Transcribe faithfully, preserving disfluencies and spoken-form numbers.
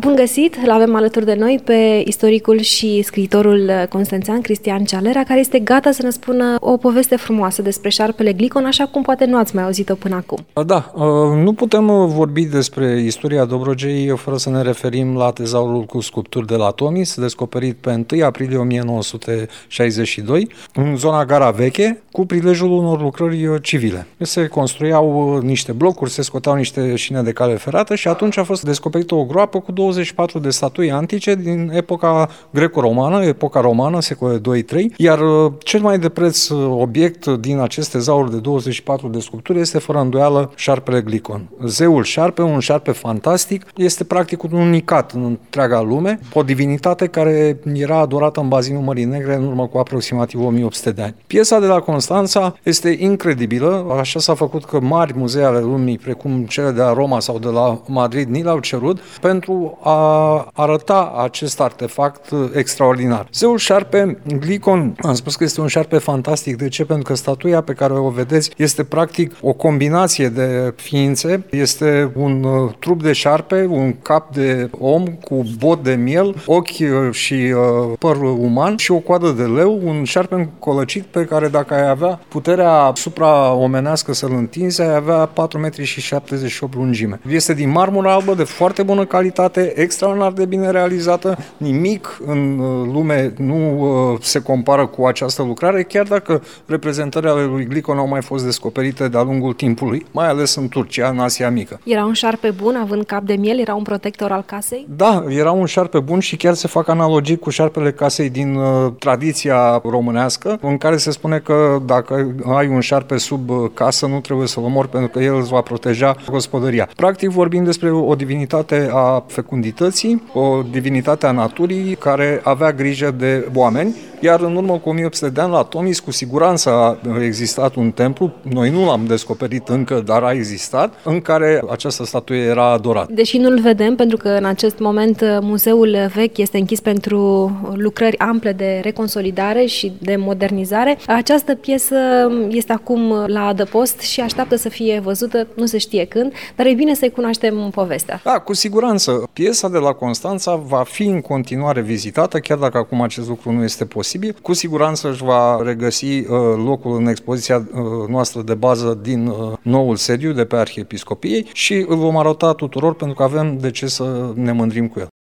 Bun găsit! Îl avem alături de noi pe istoricul și scriitorul constanțean Cristian Cialera, care este gata să ne spună o poveste frumoasă despre șarpele Glicon, așa cum poate nu ați mai auzit-o până acum. Da, nu putem vorbi despre istoria Dobrogei fără să ne referim la tezaurul cu sculpturi de la Tomis, descoperit pe întâi aprilie o mie nouă sute șaizeci și doi, în zona Gara Veche, cu prilejul unor lucrări civile. Se construiau niște blocuri, se scoteau niște șine de cale ferată și atunci a fost descoperită o groapă cu douăzeci și patru de statui antice din epoca greco-romană, epoca romană, secole doi trei, iar cel mai de preț obiect din acest tezaur de douăzeci și patru de sculpturi este fără îndoială șarpele Glicon. Zeul șarpe, un șarpe fantastic, este practic un unicat în întreaga lume, o divinitate care era adorată în bazinul Mării Negre în urmă cu aproximativ o mie opt sute de ani. Piesa de la Constanța este incredibilă, așa s-a făcut că mari muzee ale lumii, precum cele de la Roma sau de la Madrid, ni l-au cerut pentru a arăta acest artefact extraordinar. Zeul șarpe Glicon, am spus că este un șarpe fantastic. De ce? Pentru că statuia pe care o vedeți este practic o combinație de ființe. Este un uh, trup de șarpe, un cap de om cu bot de miel, ochi uh, și uh, păr uman și o coadă de leu, un șarpe încolăcit pe care dacă ai avea puterea supraomenească să-l întinzi, ai avea patru metri și șaptezeci și opt lungime. Este din marmură albă de foarte bună calitate, extraordinar de bine realizată. Nimic în lume nu uh, se compară cu această lucrare, chiar dacă reprezentările ale lui Glicon au mai fost descoperite de-a lungul timpului, mai ales în Turcia, în Asia Mică. Era un șarpe bun, având cap de miel? Era un protector al casei? Da, era un șarpe bun și chiar se fac analogii cu șarpele casei din uh, tradiția românească, în care se spune că dacă ai un șarpe sub uh, casă, nu trebuie să-l omori pentru că el îți va proteja gospodăria. Practic vorbim despre o divinitate a fecundității, o divinitate a naturii care avea grijă de oameni, iar în urmă cu o mie opt sute de ani la Tomis cu siguranță a existat un templu, noi nu l-am descoperit încă, dar a existat, în care această statuie era adorată. Deși nu-l vedem, pentru că în acest moment muzeul vechi este închis pentru lucrări ample de reconsolidare și de modernizare, această piesă este acum la adăpost și așteaptă să fie văzută, nu se știe când, dar e bine să-i cunoaștem povestea. Da, cu siguranță. Piesa de la Constanța va fi în continuare vizitată, chiar dacă acum acest lucru nu este posibil. Cu siguranță își va regăsi uh, locul în expoziția uh, noastră de bază din uh, noul sediu de pe Arhiepiscopiei și îl vom arăta tuturor pentru că avem de ce să ne mândrim cu el.